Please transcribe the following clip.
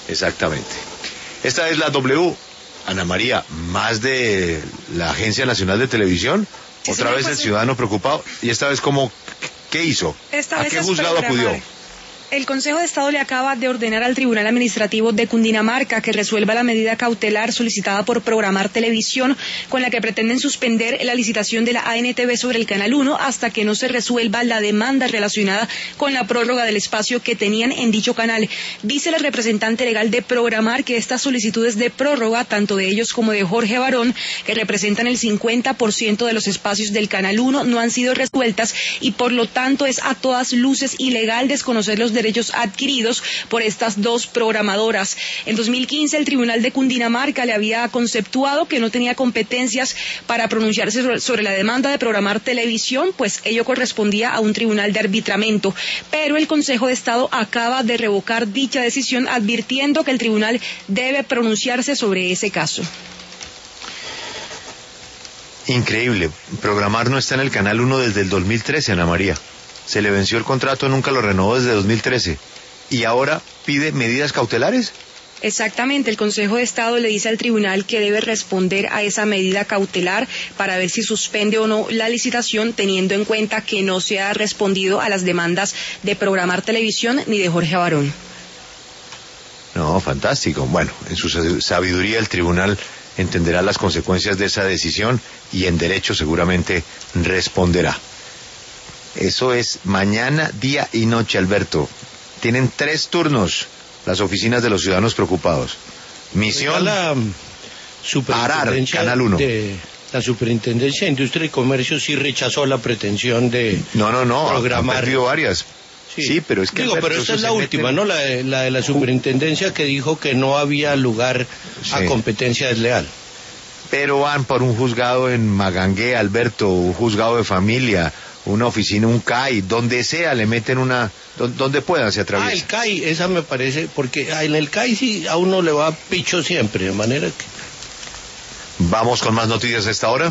Exactamente. Esta es la W. Ana María, más de la Agencia Nacional de Televisión. Sí, otra señor, vez pues, el ciudadano preocupado. Y esta vez, ¿qué hizo? Esta ¿A vez qué es juzgado programar. acudió? El Consejo de Estado le acaba de ordenar al Tribunal Administrativo de Cundinamarca que resuelva la medida cautelar solicitada por Programar Televisión, con la que pretenden suspender la licitación de la ANTV sobre el Canal 1 hasta que no se resuelva la demanda relacionada con la prórroga del espacio que tenían en dicho canal. Dice la representante legal de Programar que estas solicitudes de prórroga, tanto de ellos como de Jorge Barón, que representan el 50% de los espacios del Canal 1, no han sido resueltas y por lo tanto es a todas luces ilegal desconocer los derechos adquiridos por estas dos programadoras. En 2015 el Tribunal de Cundinamarca le había conceptuado que no tenía competencias para pronunciarse sobre la demanda de Programar Televisión, pues ello correspondía a un tribunal de arbitramiento, pero el Consejo de Estado acaba de revocar dicha decisión advirtiendo que el tribunal debe pronunciarse sobre ese caso. Increíble. Programar no está en el Canal 1 desde el 2013, Ana María. Se le venció el contrato, nunca lo renovó desde 2013. ¿Y ahora pide medidas cautelares? Exactamente, el Consejo de Estado le dice al tribunal que debe responder a esa medida cautelar para ver si suspende o no la licitación, teniendo en cuenta que no se ha respondido a las demandas de Programar Televisión ni de Jorge Barón. No, fantástico. Bueno, en su sabiduría el tribunal entenderá las consecuencias de esa decisión y en derecho seguramente responderá. Eso es mañana, día y noche, Alberto. Tienen 3 turnos las oficinas de los ciudadanos preocupados. Misión, Arar, Canal 1. La Superintendencia de Industria y Comercio sí rechazó la pretensión de programar. Han perdido varias. Sí, pero es que... Digo, pero esta es la última, ¿no? La de la Superintendencia que dijo que no había lugar a competencia desleal. Pero van por un juzgado en Magangué, Alberto, un juzgado de familia, una oficina, un CAI, donde sea, le meten donde puedan se atraviesa. El CAI, esa me parece, porque en el CAI sí a uno le va picho siempre, de manera que... Vamos con más noticias a esta hora.